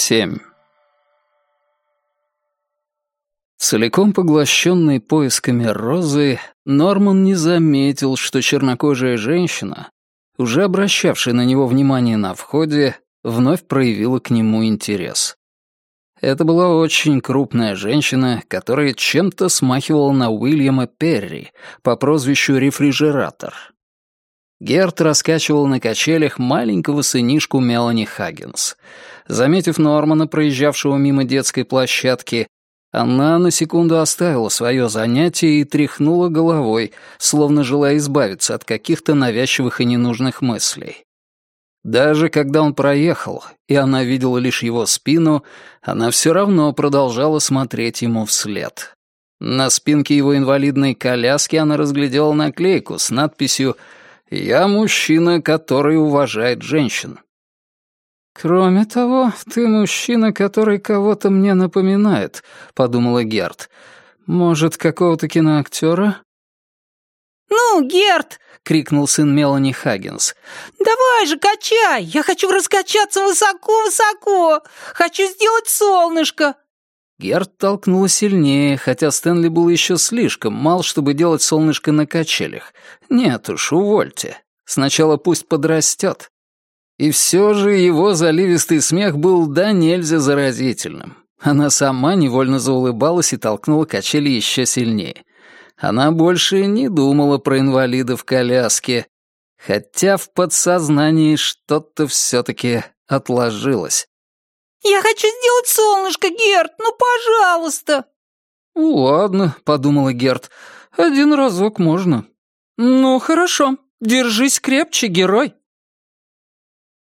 7. Целиком поглощенный поисками Розы, Норман не заметил, что чернокожая женщина, уже обращавшая на него внимание на входе, вновь проявила к нему интерес. Это была очень крупная женщина, которая чем-то смахивала на Уильяма Перри по прозвищу Рефрижератор. Герт раскачивал на качелях маленького сынишку Мелани Хаггинс. Заметив Нормана, проезжавшего мимо детской площадки, она на секунду оставила свое занятие и тряхнула головой, словно желая избавиться от каких-то навязчивых и ненужных мыслей. Даже когда он проехал, и она видела лишь его спину, она все равно продолжала смотреть ему вслед. На спинке его инвалидной коляски она разглядела наклейку с надписью «Я мужчина, который уважает женщин». «Кроме того, ты мужчина, который кого-то мне напоминает», — подумала Герт. «Может, какого-то киноактера?» «Ну, Герт!» — крикнул сын Мелани Хаггинс. «Давай же, качай! Я хочу раскачаться высоко-высоко! Хочу сделать солнышко!» Герт толкнула сильнее, хотя Стэнли был еще слишком мал, чтобы делать солнышко на качелях. Нет уж, увольте. Сначала пусть подрастет. И все же его заливистый смех был да нельзя заразительным. Она сама невольно заулыбалась и толкнула качели еще сильнее. Она больше не думала про инвалида в коляске, хотя в подсознании что-то все-таки отложилось. «Я хочу сделать солнышко, Герт, ну, пожалуйста!» «Ладно», — подумала Герт, — «один разок можно». «Ну, хорошо, держись крепче, герой».